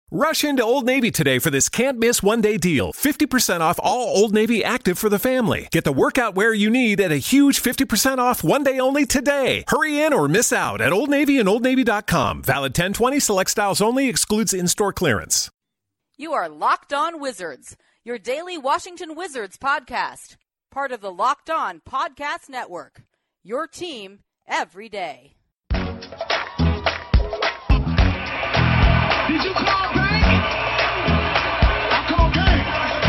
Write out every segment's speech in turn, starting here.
Rush into Old Navy today for this can't-miss one-day deal. 50% off all Old Navy active for the family. Get the workout wear you need at a huge 50% off one day only today. Hurry in or miss out at Old Navy and OldNavy.com. Valid 10/20, select styles only, excludes in-store clearance. You are Locked On Wizards, your daily Washington Wizards podcast. Part of the Locked On Podcast Network. Your team every day. Did you call bank? I call gang.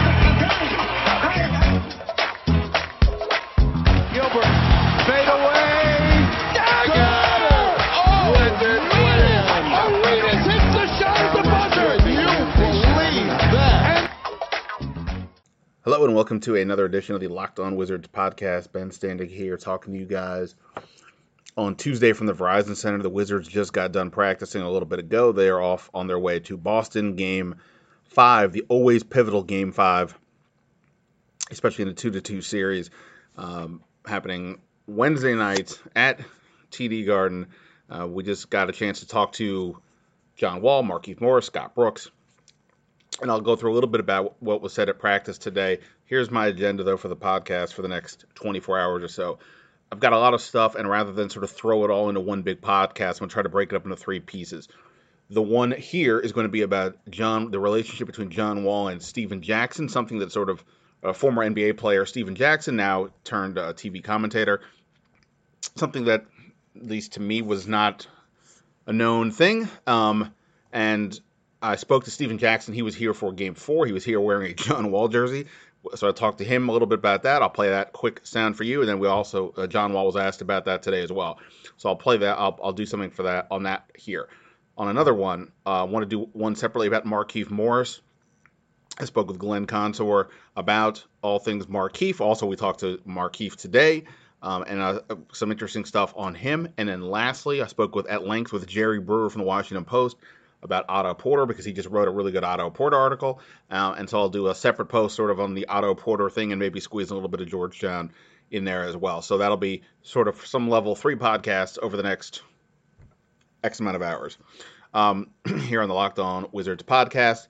Gilbert, fade away. Dagger! Oh, Wizards win! Arenas hits the shot at the buzzer. You believe that? Hello and welcome to another edition of the Locked On Wizards podcast. Ben Standig here talking to you guys on Tuesday from the Verizon Center. The Wizards just got done practicing a little bit ago. They are off on their way to Boston Game 5, the always pivotal Game 5, especially in a 2-2 series, happening Wednesday night at TD Garden. We just got a chance to talk to John Wall, Markieff Morris, Scott Brooks, and I'll go through a little bit about what was said at practice today. Here's my agenda, though, for the podcast for the next 24 hours or so. I've got a lot of stuff, and rather than sort of throw it all into one big podcast, I'm going to try to break it up into three pieces. The one here is going to be about the relationship between John Wall and Stephen Jackson, something that sort of former NBA player Stephen Jackson, now turned TV commentator, something that, at least to me, was not a known thing. And I spoke to Stephen Jackson. He was here for Game 4. He was here wearing a John Wall jersey. So I talked to him a little bit about that. I'll play that quick sound for you. And then we also, John Wall was asked about that today as well. So I'll play that. I'll do something for that on that here. On another one, I want to do one separately about Markieff Morris. I spoke with Glenn Consor about all things Markieff. Also, we talked to Markieff today and some interesting stuff on him. And then lastly, I spoke at length with Jerry Brewer from the Washington Post about Otto Porter, because he just wrote a really good Otto Porter article. And so I'll do a separate post sort of on the Otto Porter thing and maybe squeeze a little bit of Georgetown in there as well. So that'll be sort of some level 3 podcasts over the next X amount of hours here on the Locked On Wizards podcast.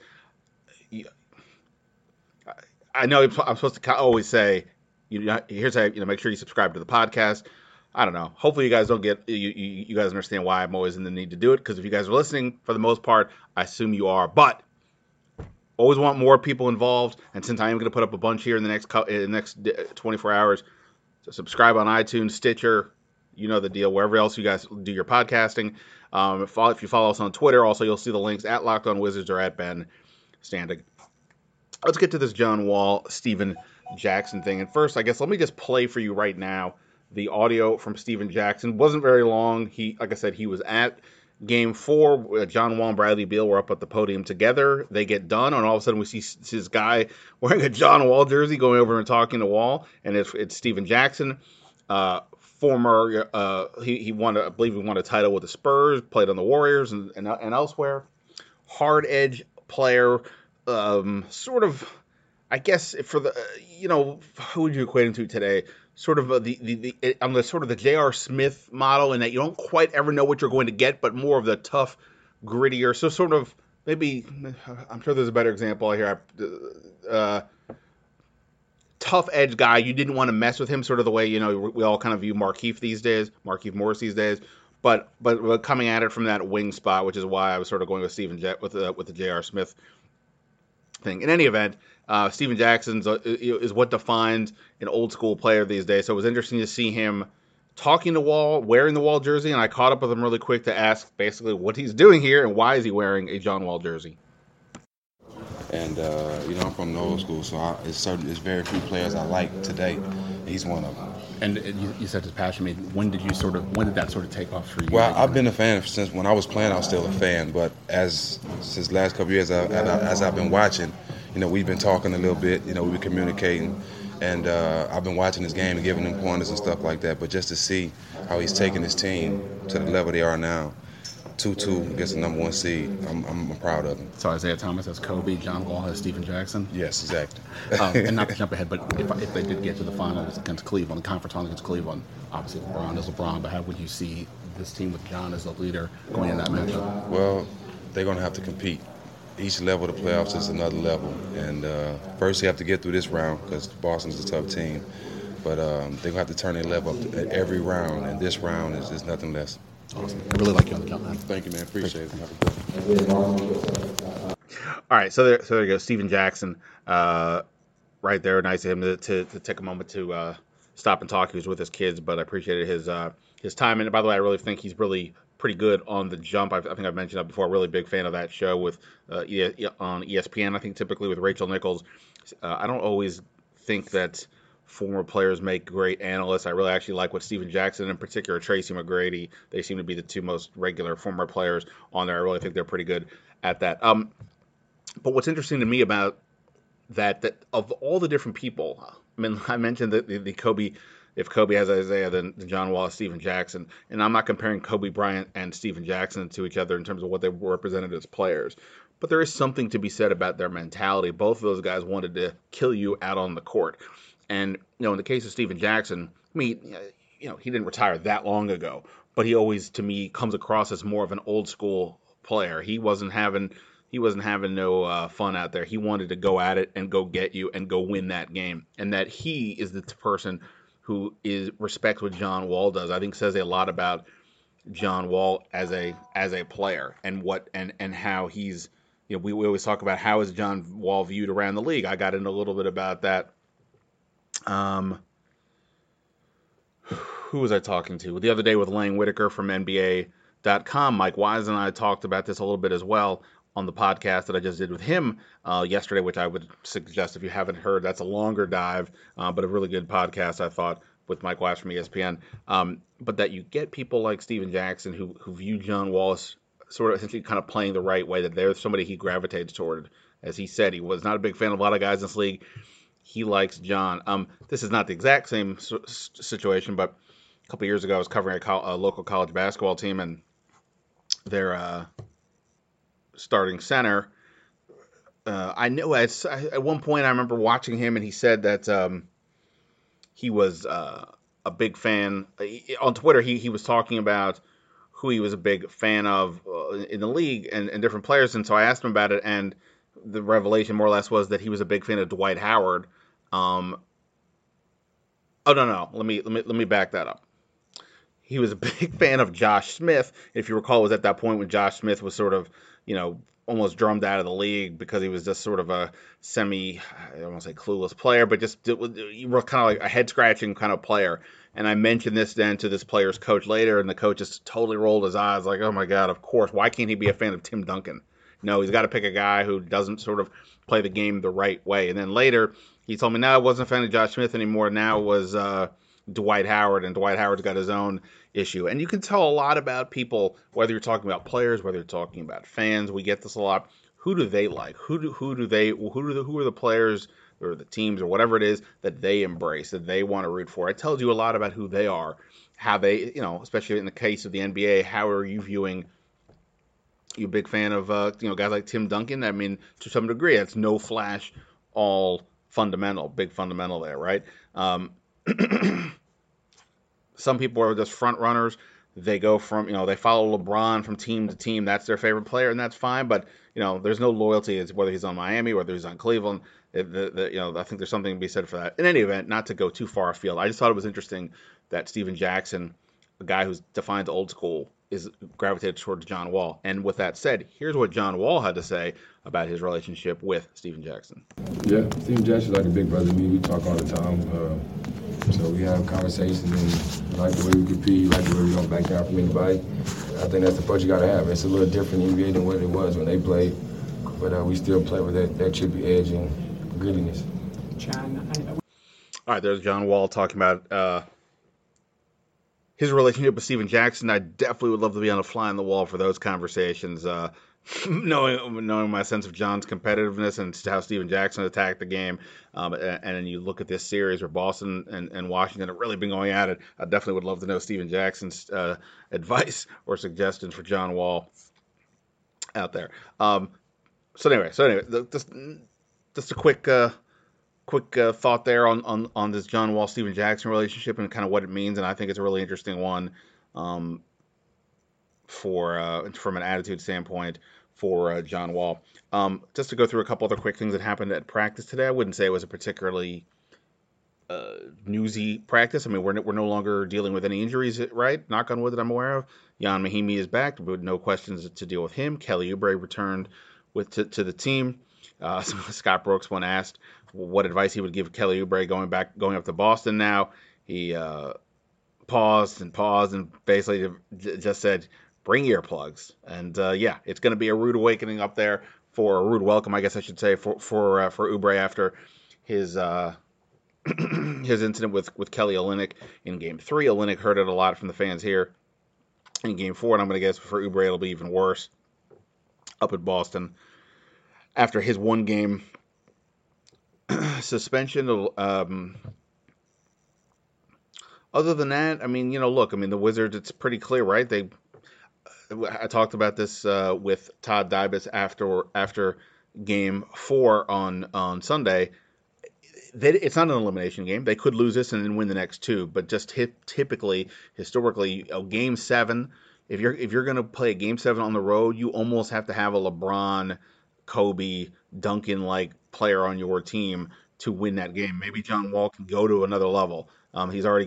I know I'm supposed to always say, here's how, make sure you subscribe to the podcast. I don't know. Hopefully you guys don't get, you guys understand why I'm always in the need to do it, because if you guys are listening, for the most part, I assume you are. But always want more people involved, and since I am going to put up a bunch here in the next 24 hours, so subscribe on iTunes, Stitcher, you know the deal, wherever else you guys do your podcasting. If you follow us on Twitter, also you'll see the links at Locked On Wizards or at Ben Standig. Let's get to this John Wall, Stephen Jackson thing. And first, I guess, let me just play for you right now the audio from Stephen Jackson. Wasn't very long. Like I said, he was at Game 4. John Wall and Bradley Beal were up at the podium together. They get done, and all of a sudden we see this guy wearing a John Wall jersey going over and talking to Wall, and it's Stephen Jackson. Former, he won, I believe he won a title with the Spurs, played on the Warriors and elsewhere. Hard edge player, sort of, I guess, for the, who would you equate him to today? Sort of on the sort of the J.R. Smith model, in that you don't quite ever know what you're going to get, but more of the tough, grittier. So sort of, maybe, I'm sure there's a better example here. Tough edge guy. You didn't want to mess with him, sort of the way, we all kind of view Markieff Morris these days. But coming at it from that wing spot, which is why I was sort of going with Stephen with the J.R. Smith thing. In any event, Stephen Jackson is what defines an old school player these days. So it was interesting to see him talking to Wall, wearing the Wall jersey, and I caught up with him really quick to ask basically what he's doing here and why is he wearing a John Wall jersey. And I'm from the old school, so it's very few players I like today. He's one of them. And you said it's passion. When did that sort of take off for you? Well, I've been a fan since when I was playing. I was still a fan, but since the last couple of years, as I've been watching, we've been talking a little bit. We've been communicating, and I've been watching his game and giving him pointers and stuff like that. But just to see how he's taking his team to the level they are now, 2-2 against the number 1 seed, I'm proud of him. So Isaiah Thomas has Kobe, John Wall has Stephen Jackson? Yes, exactly. And not to jump ahead, but if they did get to the finals against Cleveland, the conference final against Cleveland, obviously LeBron is LeBron, but how would you see this team with John as a leader going in that matchup? Well, they're going to have to compete. each level of the playoffs is another level. And first you have to get through this round because Boston's a tough team. But they're going to have to turn their level up at every round, and this round is nothing less. Awesome. I really like you on the count, man. Thank you, man. Appreciate it. All right, so there you go, Steven Jackson, right there. Nice of him to take a moment to stop and talk. He was with his kids, but I appreciated his time. And by the way, I really think he's really pretty good on The Jump. I think I've mentioned that before. Really big fan of that show with on ESPN. I think typically with Rachel Nichols. I don't always think that former players make great analysts. I really actually like what Steven Jackson, in particular Tracy McGrady, they seem to be the two most regular former players on there. I really think they're pretty good at that. But what's interesting to me about that of all the different people, I mean, I mentioned that the Kobe, if Kobe has Isaiah, then John Wall, Steven Jackson, and I'm not comparing Kobe Bryant and Steven Jackson to each other in terms of what they represented as players. But there is something to be said about their mentality. Both of those guys wanted to kill you out on the court. And, in the case of Steven Jackson, I mean, he didn't retire that long ago, but he always, to me, comes across as more of an old school player. He wasn't having no fun out there. He wanted to go at it and go get you and go win that game. And that he is the person who respects what John Wall does, I think says a lot about John Wall as a player and how he's, we always talk about how is John Wall viewed around the league. I got into a little bit about that. Who was I talking to the other day with Lang Whitaker from NBA.com? Mike Wise and I talked about this a little bit as well on the podcast that I just did with him yesterday, which I would suggest if you haven't heard, that's a longer dive, but a really good podcast, I thought, with Mike Wise from ESPN. But that you get people like Steven Jackson who view John Wall as sort of essentially kind of playing the right way, that they're somebody he gravitates toward. As he said, he was not a big fan of a lot of guys in this league. He likes John. This is not the exact same situation, but a couple years ago I was covering a local college basketball team, and their starting center, I knew at one point I remember watching him, and he said that he was a big fan. On Twitter, he was talking about who he was a big fan of in the league and different players, and so I asked him about it, and the revelation more or less was that he was a big fan of Dwight Howard. No. Let me back that up. He was a big fan of Josh Smith. If you recall, it was at that point when Josh Smith was sort of, almost drummed out of the league because he was just sort of a I don't want to say clueless player, but just you were kind of like a head scratching kind of player. And I mentioned this then to this player's coach later, and the coach just totally rolled his eyes like, oh my God, of course. Why can't he be a fan of Tim Duncan? No, he's got to pick a guy who doesn't sort of play the game the right way. And then later, he told me, no, I wasn't a fan of Josh Smith anymore. Now it was Dwight Howard, and Dwight Howard's got his own issue. And you can tell a lot about people, whether you're talking about players, whether you're talking about fans. We get this a lot. Who do they like? Who are the players or the teams or whatever it is that they embrace, that they want to root for? It tells you a lot about who they are, how they, especially in the case of the NBA, how are you viewing? You a big fan of guys like Tim Duncan? I mean, to some degree, that's no flash, all fundamental, big fundamental there, right? Some people are just front runners. They go from, they follow LeBron from team to team. That's their favorite player, and that's fine. But there's no loyalty as whether he's on Miami, whether he's on Cleveland. I think there's something to be said for that. In any event, not to go too far afield, I just thought it was interesting that Steven Jackson, a guy who's defined old school, is gravitated towards John Wall. And with that said, here's what John Wall had to say about his relationship with Steven Jackson. Yeah, Steven Jackson's like a big brother to me. We talk all the time. So we have conversations, and like the way we compete, like the way we don't back down from anybody. I think that's the approach you got to have. It's a little different in NBA than what it was when they played, but we still play with that chippy edge and grittiness. All right, there's John Wall talking about his relationship with Steven Jackson. I definitely would love to be on a fly on the wall for those conversations. Knowing my sense of John's competitiveness and how Steven Jackson attacked the game, and then you look at this series where Boston and Washington have really been going at it, I definitely would love to know Steven Jackson's advice or suggestions for John Wall out there. So anyway, just a quick thought there on this John Wall Steven Jackson relationship and kind of what it means, and I think it's a really interesting one from an attitude standpoint for John Wall. Just to go through a couple other quick things that happened at practice today. I wouldn't say it was a particularly newsy practice. I mean, we're no longer dealing with any injuries, right? Knock on wood that I'm aware of. Jan Mahimi is back, but no questions to deal with him. Kelly Oubre returned to the team. Scott Brooks, when asked what advice he would give Kelly Oubre going up to Boston now, he paused and basically just said, "Bring earplugs." And it's going to be a rude awakening up there, for a rude welcome, I guess I should say, for Oubre after his his incident with Kelly Olynyk in Game 3. Olynyk heard it a lot from the fans here in Game 4, and I'm going to guess for Oubre it'll be even worse up at Boston after his one-game suspension. Other than that, I mean, look, the Wizards, it's pretty clear, right? I talked about this with Todd Dybus after Game 4 on Sunday. It's not an elimination game. They could lose this and then win the next two, but just historically, Game 7, if you're going to play a Game 7 on the road, you almost have to have a LeBron, Kobe, Duncan-like player on your team to win that game. Maybe John Wall can go to another level. He's already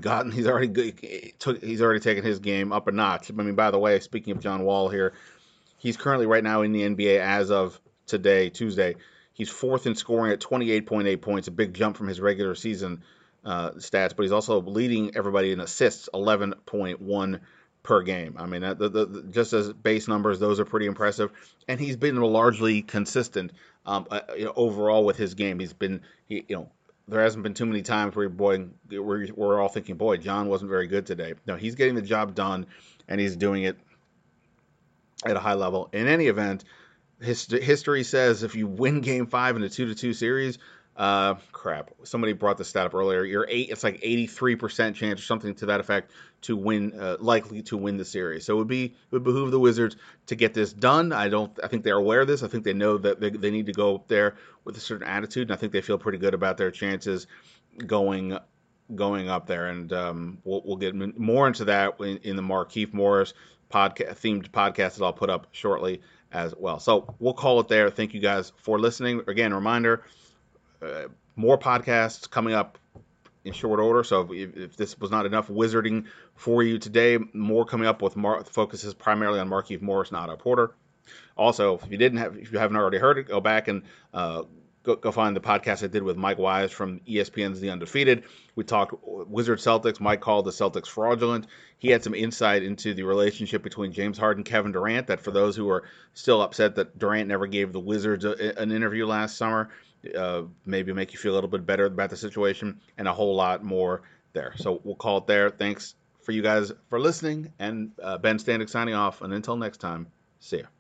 taken his game up a notch. By the way, speaking of John Wall here, he's currently right now in the NBA as of today, Tuesday. He's fourth in scoring at 28.8 points, a big jump from his regular season stats, but he's also leading everybody in assists, 11.1 per game. Just as base numbers, those are pretty impressive. And he's been largely consistent overall with his game. There hasn't been too many times where we're all thinking, boy, John wasn't very good today. No, he's getting the job done, and he's doing it at a high level. In any event, history says if you win Game 5 in a 2-2 series, somebody brought the stat up earlier. It's like 83% chance or something to that effect to win, likely to win the series. So it would behoove the Wizards to get this done. I think they're aware of this. I think they know that they need to go up there with a certain attitude, and I think they feel pretty good about their chances going up there. And we'll get more into that in the Markieff Morris themed podcast that I'll put up shortly as well. So we'll call it there. Thank you guys for listening. Again, reminder, more podcasts coming up in short order. So if this was not enough wizarding for you today, more coming up with focuses primarily on Markieff Morris and Otto Porter. Also, if you haven't already heard it, go back and go find the podcast I did with Mike Wise from ESPN's The Undefeated. We talked Wizards Celtics. Mike called the Celtics fraudulent. He had some insight into the relationship between James Harden and Kevin Durant, that for those who are still upset that Durant never gave the Wizards an interview last summer, maybe make you feel a little bit better about the situation, and a whole lot more there. So we'll call it there. Thanks for you guys for listening, and Ben Standig signing off. And until next time, see ya.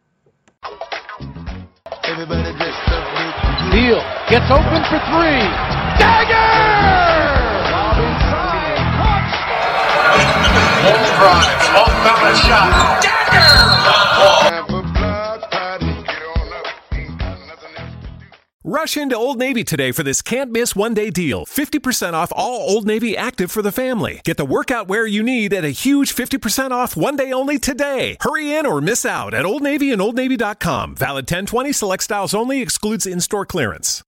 Neal gets open for three. Dagger! Long drive, off-balance shot. Dagger! Rush into Old Navy today for this can't-miss one-day deal. 50% off all Old Navy active for the family. Get the workout wear you need at a huge 50% off one day only today. Hurry in or miss out at Old Navy and OldNavy.com. Valid 10/20, select styles only, excludes in-store clearance.